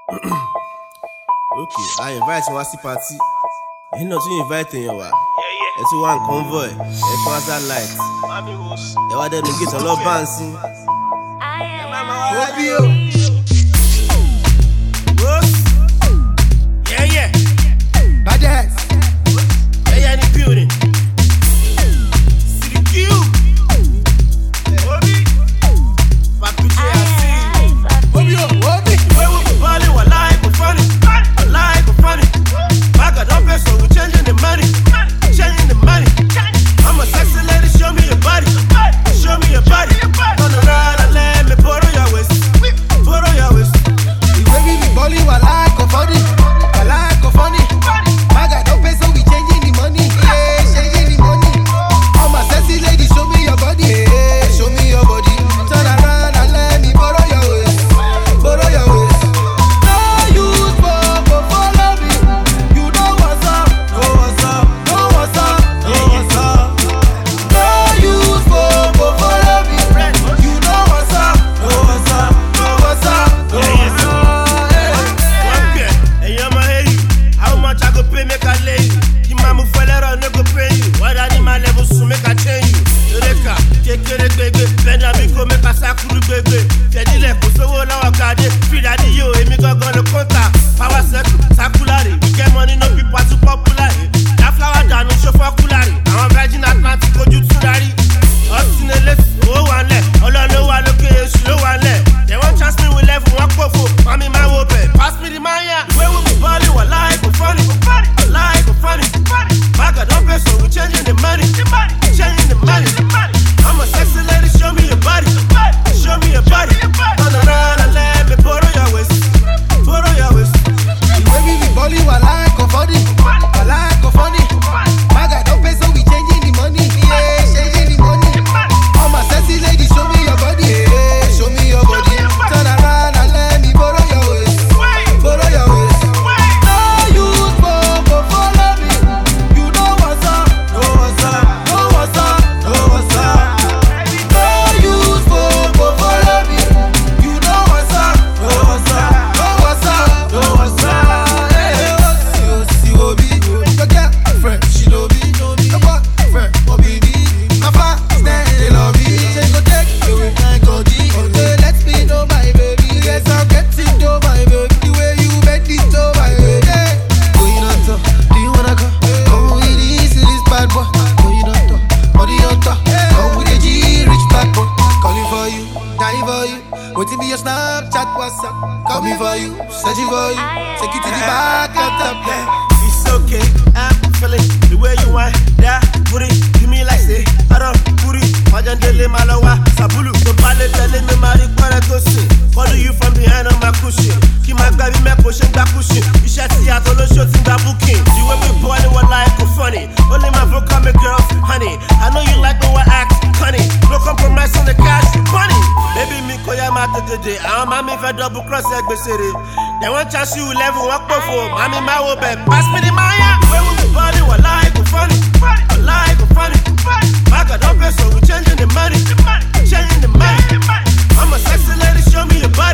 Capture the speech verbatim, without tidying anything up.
Okay, I invite you to party. You know to invite you wa. It's one convoy. It's one that light. You want them to get a lot of bouncing. Yeah, yeah. Badass. Yeah, yeah, in the building. See the cube. Obi. Papi J, I see you. Obi, Obi. Where we be balling, we like, we funny. We like, we funny. Back at up, so we changing the money. Changing the money. I'm a sexy lady, show me your body. Show me your body. Turn around and let me borrow your waist. Borrow your waist. The way we be balling, I like a funny. I like a funny. I got no pay, so we changing the money. Yeah, changing the money. All my sexy ladies, show me your body. Yeah, show me your body. Turn around and let me borrow your waist. Borrow your waist. No use for, for follow me. You know what's up. Know what's up? Know what's up. Know what's up. No use for, for follow me. You know what's up. Know what's up? Know what's up. Know Yeah, yeah. what's up. Yeah. Okay, and you ma hate you. How much I go pay make I lay you? You ma move for letter, no go pay you. What I need my level so make I change you. Eureka, kekere gbegbe, Benjamin ko make I sakuru gbegbe. Fedile kò sówó lọ́wọ́ kade, free daddy yo, èmi gangan ló kọ́ńtà. Power circle, circulary, we get money no be party popular. That flower dànù ṣó fọ́kúlárì, àwọn virgin Atlantic ojú tún darí. Ọtí ní elétí, owó wà lẹ̀, ọlọ́run ló wà lókè, èṣù ló wà lẹ̀. They wan chance me with level, wọ́n pòfo, mami máa wo bẹ̀, pass me the maya. Where we be balling, we like, we funny, we like, we funny. Bag of dumb so we changing the money, changing the money. I'm a sexy lady, show me your body, show me your body. Turn around and let me borrow your waist, borrow your waist. The way we be balling, I like a funny. I like a funny. I got no pay, so we changing the money. Yeah, changing the money. All my sexy ladies, show me your body. Yeah, show me your body. Turn around and let me borrow your waist, borrow your waist. No use for, for follow me. You know what's up. Know what's up? Know what's up. Know what's up? No use for, for follow me. You know what's up. Know what's up? Know what's up. Know what's up? Waiting be your Snapchat, WhatsApp. Call me for you, searching for you. Take you to the back and top, yeah. It's okay, I'm feeling the way you want that booty. Give me like say, I don't booty. Majan dele malawa, sabulu. So pale tele me mari kwana tosi. Follow you from behind on my cushion. Keep my baby me pushing that cushion. You should see I don't know shooting that booking. You when we born what like go funny. Only my vocal me girls, honey. I know you like the way I act, honey. No compromise on the cash, money. Baby me koya ma today. I'm mommy for double cross egg city. They want chance you level walk before. Mommy my wo back. Pass me the maya. Where we be body, we like we funny. We like we funny. Back at up so we changing the money. Changing the money. I'm a sexy lady, show me your body.